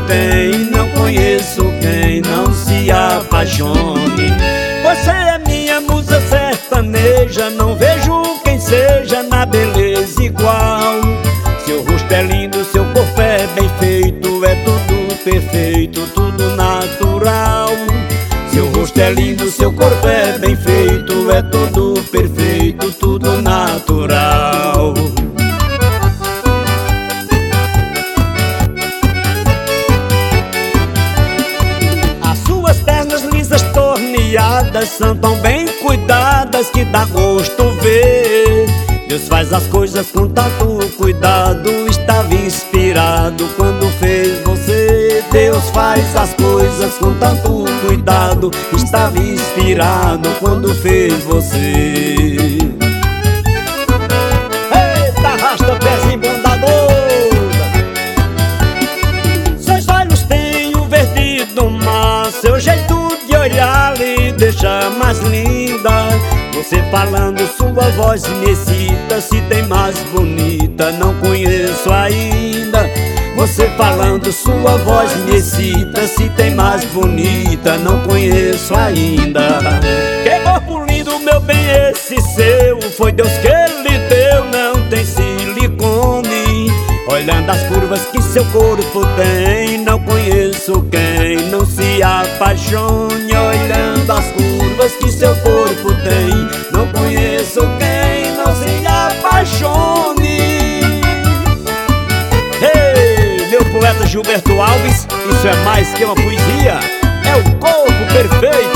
tem. Não conheço quem não se apaixone. Você é minha musa sertaneja, não vejo quem seja na beleza igual. Seu rosto é lindo, seu corpo é bem feito, é tudo perfeito, tudo natural. Seu rosto é lindo, seu corpo é bem feito, é tudo perfeito, tudo natural. As suas pernas lisas torneadas são tão bem cuidadas que dá gosto ver. Deus faz as coisas com tanto cuidado, estava inspirado quando fez você. Deus faz as coisas com tanto cuidado, estava inspirado quando fez você. Eita, arrasta pezinho bondador. Seus olhos têm o verde do mar, seu jeito de olhar lhe deixa mais linda. Você falando, sua voz me excita, se tem mais bonita, não conheço ainda. Você falando, sua voz me excita, se tem mais bonita, não conheço ainda. Que corpo lindo, meu bem, esse seu, foi Deus que lhe deu, não tem silicone. Olhando as curvas que seu corpo tem, não conheço quem não se apaixone. Olhando as curvas que seu corpo tem, não conheço quem não se apaixone. Ei, meu poeta Gilberto Alves, isso é mais que uma poesia, é o corpo perfeito.